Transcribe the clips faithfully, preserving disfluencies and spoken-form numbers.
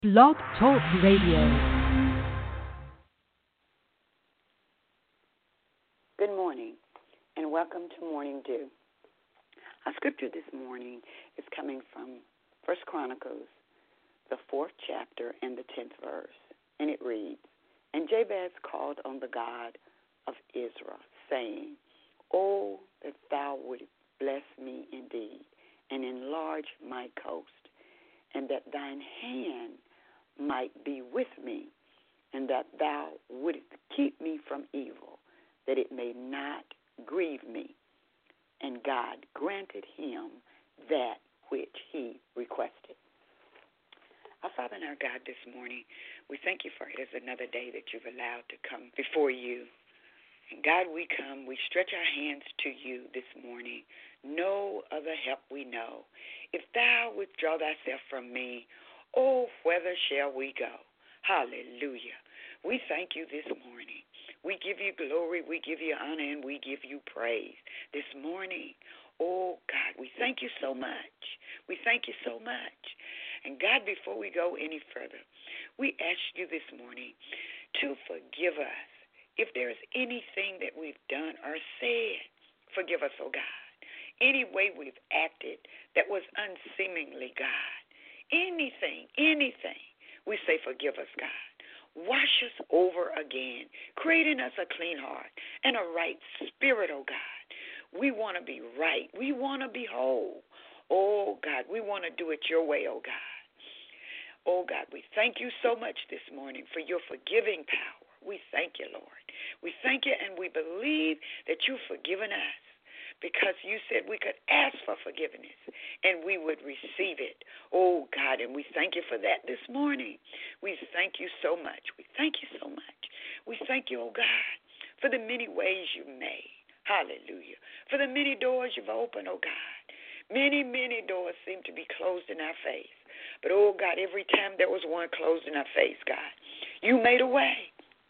Blog Talk Radio. Good morning, and welcome to Morning Dew. Our scripture this morning is coming from First Chronicles, the fourth chapter and the tenth verse, and it reads, "And Jabez called on the God of Israel, saying, Oh, that thou wouldst bless me indeed, and enlarge my coast, and that thine hand might be with me, and that thou wouldst keep me from evil, that it may not grieve me." And God granted him that which he requested. Our Father and our God, this morning, we thank you for it as another day that you've allowed to come before you. And God, we come, we stretch our hands to you this morning. No other help we know. If thou withdraw thyself from me, oh, whither shall we go? Hallelujah. We thank you this morning. We give you glory, we give you honor, and we give you praise this morning. Oh, God, we thank you so much. We thank you so much. And, God, before we go any further, we ask you this morning to forgive us. If there is anything that we've done or said, forgive us, oh God. Any way we've acted that was unseemingly, God. Anything, anything, we say forgive us, God. Wash us over again, creating us a clean heart and a right spirit, oh God. We want to be right. We want to be whole. Oh, God, we want to do it your way, oh God. Oh, God, we thank you so much this morning for your forgiving power. We thank you, Lord. We thank you, and we believe that you've forgiven us, because you said we could ask for forgiveness and we would receive it. Oh, God, and we thank you for that this morning. We thank you so much. We thank you so much. We thank you, oh, God, for the many ways you've made. Hallelujah. For the many doors you've opened, oh, God. Many, many doors seem to be closed in our face. But, oh, God, every time there was one closed in our face, God, you made a way.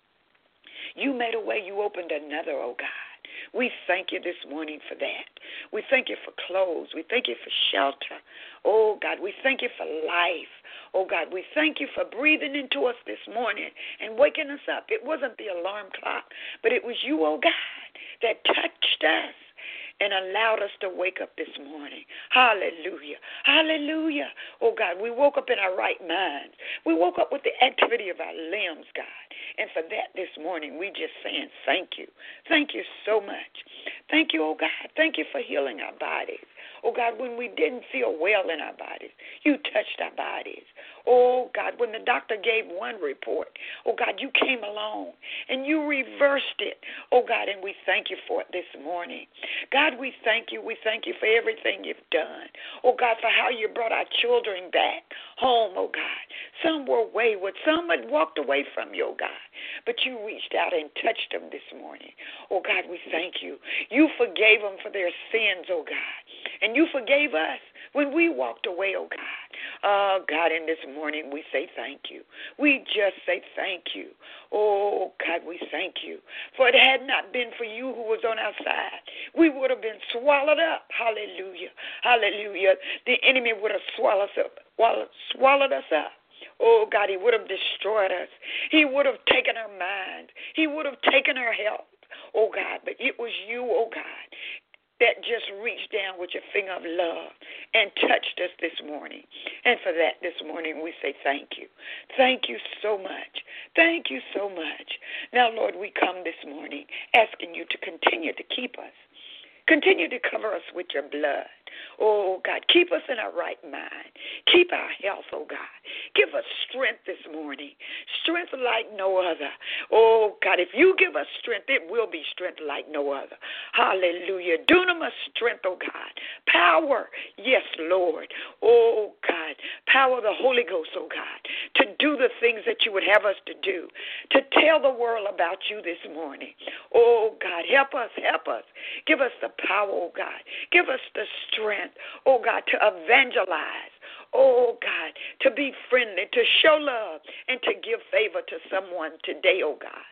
You made a way. You opened another, oh, God. We thank you this morning for that. We thank you for clothes. We thank you for shelter. Oh, God, we thank you for life. Oh, God, we thank you for breathing into us this morning and waking us up. It wasn't the alarm clock, but it was you, oh, God, that touched us and allowed us to wake up this morning. Hallelujah. Hallelujah. Oh, God, we woke up in our right minds. We woke up with the activity of our limbs, God. And for that this morning, we just saying thank you. Thank you so much. Thank you, oh, God. Thank you for healing our bodies. Oh, God, when we didn't feel well in our bodies, you touched our bodies. Oh, God, when the doctor gave one report, oh, God, you came along and you reversed it. Oh, God, and we thank you for it this morning. God, we thank you. We thank you for everything you've done. Oh, God, for how you brought our children back home, oh, God. Some were wayward. Some had walked away from you, oh, God. But you reached out and touched them this morning. Oh, God, we thank you. You forgave them for their sins, oh, God. And you forgave us when we walked away, oh, God. Oh, God, and this morning we say thank you. We just say thank you. Oh, God, we thank you. For it had not been for you who was on our side, we would have been swallowed up. Hallelujah. Hallelujah. The enemy would have swallowed us up. Swallowed us up. Oh, God, he would have destroyed us. He would have taken our minds. He would have taken our health. Oh, God, but it was you, oh, God, that just reached down with your finger of love and touched us this morning. And for that this morning, we say thank you. Thank you so much. Thank you so much. Now, Lord, we come this morning asking you to continue to keep us. Continue to cover us with your blood. Oh, God, keep us in our right mind. Keep our health, oh, God. Give us strength this morning, strength like no other. Oh, God, if you give us strength, it will be strength like no other. Hallelujah. Dunamis strength, oh, God. Power, yes, Lord. Oh, God, power of the Holy Ghost, oh, God, to do the things that you would have us to do, to tell the world about you this morning. Oh, God, help us, help us. Give us the power, oh, God. Give us the strength, oh, God, to evangelize. Oh, God, to be friendly, to show love, and to give favor to someone today, oh, God.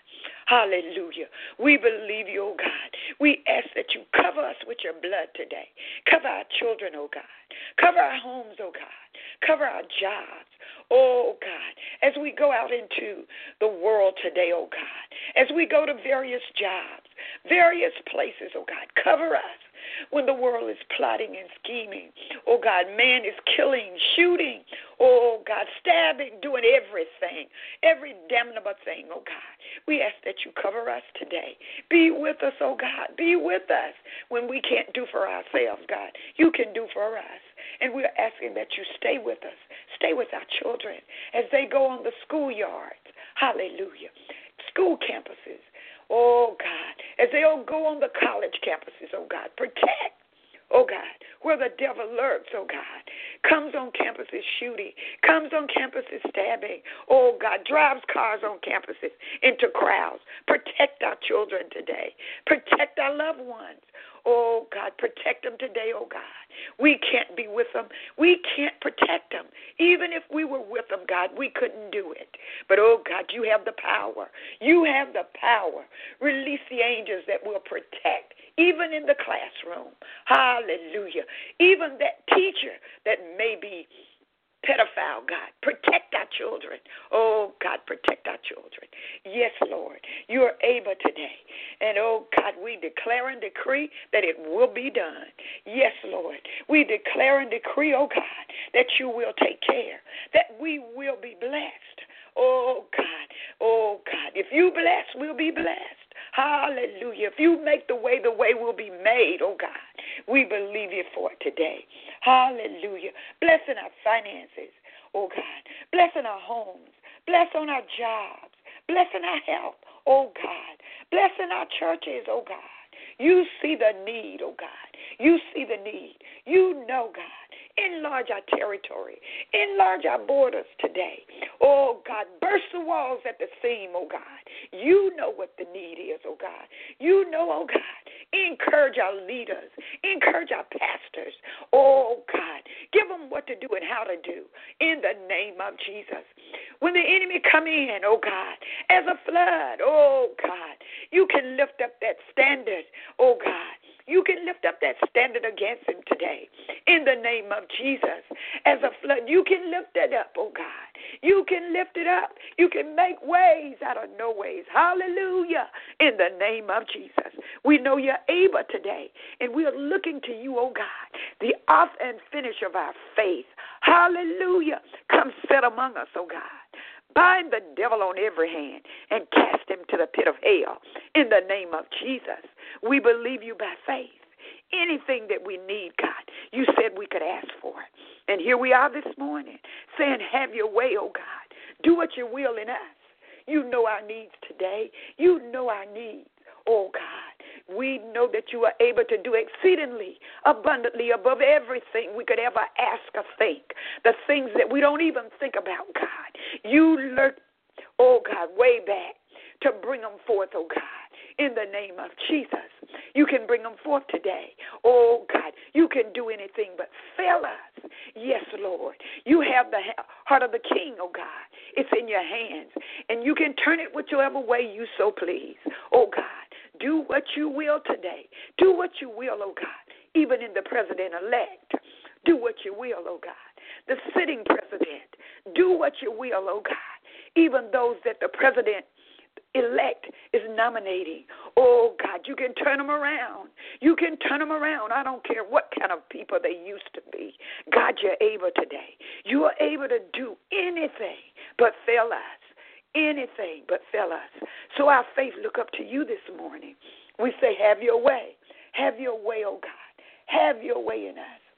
Hallelujah. We believe you, oh God. We ask that you cover us with your blood today. Cover our children, oh God. Cover our homes, oh God. Cover our jobs, oh God. As we go out into the world today, oh God. As we go to various jobs, various places, oh God. Cover us when the world is plotting and scheming. Oh God, man is killing, shooting, oh God, stabbing, doing everything, every damnable thing, oh God. We ask that you cover us today. Be with us, oh God. Be with us when we can't do for ourselves, God. You can do for us. And we're asking that you stay with us. Stay with our children as they go on the schoolyards. Hallelujah. School campuses. Oh, God, as they all go on the college campuses, oh, God, protect, oh, God, where the devil lurks, oh, God, comes on campuses shooting, comes on campuses stabbing, oh, God, drives cars on campuses into crowds. Protect our children today. Protect our loved ones. Oh, God, protect them today, oh, God. We can't be with them. We can't protect them. Even if we were with them, God, we couldn't do it. But, oh, God, you have the power. You have the power. Release the angels that will protect, even in the classroom. Hallelujah. Even that teacher that may be pedophile, God, protect our children. Oh, God, protect our children. Yes, Lord, you are able today. And, oh, God, we declare and decree that it will be done. Yes, Lord, we declare and decree, oh, God, that you will take care, that we will be blessed. Oh, God, oh, God, if you bless, we'll be blessed. Hallelujah. If you make the way, the way will be made, oh, God. We believe you for it today. Hallelujah. Blessing our finances, oh, God. Blessing our homes. Blessing our jobs. Blessing our health, oh, God. Blessing our churches, oh, God. You see the need, oh, God. You see the need. You know, God. Enlarge our territory. Enlarge our borders today. Oh, God, burst the walls at the seam, oh, God. You know what the need is, oh, God. You know, oh, God. Encourage our leaders. Encourage our pastors. Oh, God. Give them what to do and how to do in the name of Jesus. When the enemy come in, oh, God, as a flood, oh, God, you can lift up that standard, oh, God. You can lift up that standard against him today in the name of Jesus. As a flood, you can lift it up, oh God. You can lift it up. You can make ways out of no ways. Hallelujah. In the name of Jesus. We know you're able today, and we are looking to you, oh God, the author and finisher of our faith. Hallelujah. Come sit among us, oh God. Bind the devil on every hand and cast him to the pit of hell in the name of Jesus. We believe you by faith. Anything that we need, God, you said we could ask for it. And here we are this morning saying, have your way, oh God. Do what you will in us. You know our needs today. You know our needs, oh God. We know that you are able to do exceedingly, abundantly, above everything we could ever ask or think. The things that we don't even think about, God. You lurk, oh God, way back to bring them forth, oh God. In the name of Jesus, you can bring them forth today. Oh, God, you can do anything but fail us. Yes, Lord. You have the heart of the king, oh, God. It's in your hands, and you can turn it whichever way you so please. Oh, God, do what you will today. Do what you will, oh, God, even in the president-elect. Do what you will, oh, God. The sitting president, do what you will, oh, God. Even those that the president elect is nominating. Oh, God, you can turn them around. You can turn them around. I don't care what kind of people they used to be. God, you're able today. You are able to do anything but fail us. Anything but fail us. So our faith look up to you this morning. We say, have your way. Have your way, oh, God. Have your way in us.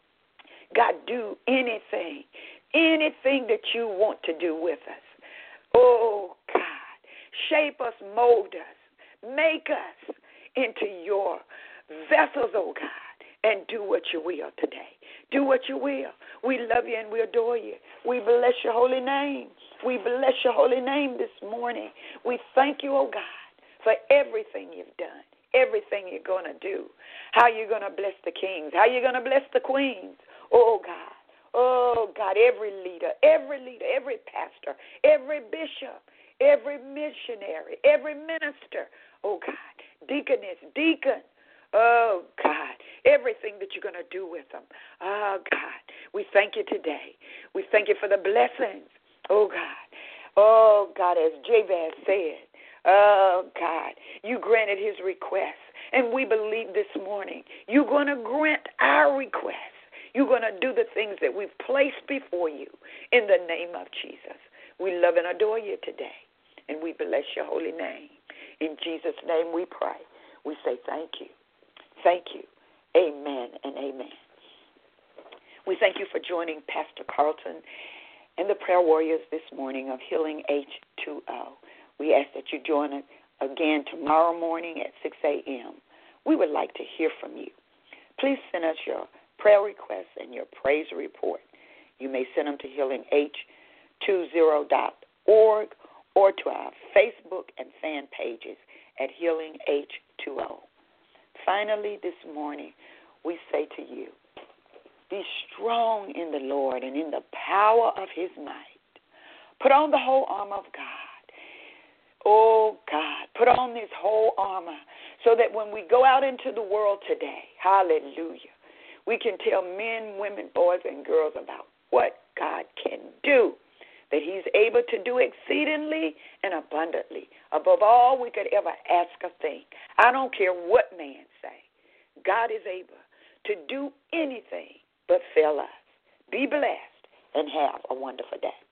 God, do anything, anything that you want to do with us. Oh, God. Shape us, mold us, make us into your vessels, oh God, and do what you will today. Do what you will. We love you and we adore you. We bless your holy name. We bless your holy name this morning. We thank you, oh God, for everything you've done, everything you're going to do, how you're going to bless the kings, how you're going to bless the queens, oh God. Oh, God, every leader, every leader, every pastor, every bishop, every missionary, every minister, oh, God, deaconess, deacon, oh, God, everything that you're going to do with them. Oh, God, we thank you today. We thank you for the blessings, oh, God. Oh, God, as Jabez said, oh, God, you granted his request, and we believe this morning you're going to grant our request. You're going to do the things that we've placed before you in the name of Jesus. We love and adore you today, and we bless your holy name. In Jesus' name we pray. We say thank you. Thank you. Amen and amen. We thank you for joining Pastor Carlton and the prayer warriors this morning of Healing H two O. We ask that you join us again tomorrow morning at six a.m. We would like to hear from you. Please send us your prayer requests and your praise report. You may send them to healing h twenty dot org or to our Facebook and fan pages at Healing H two O. Finally, this morning, we say to you, be strong in the Lord and in the power of his might. Put on the whole armor of God. Oh, God, put on this whole armor so that when we go out into the world today, hallelujah, we can tell men, women, boys, and girls about what God can do, that he's able to do exceedingly and abundantly, above all we could ever ask or think. I don't care what man say. God is able to do anything but fail us. Be blessed and have a wonderful day.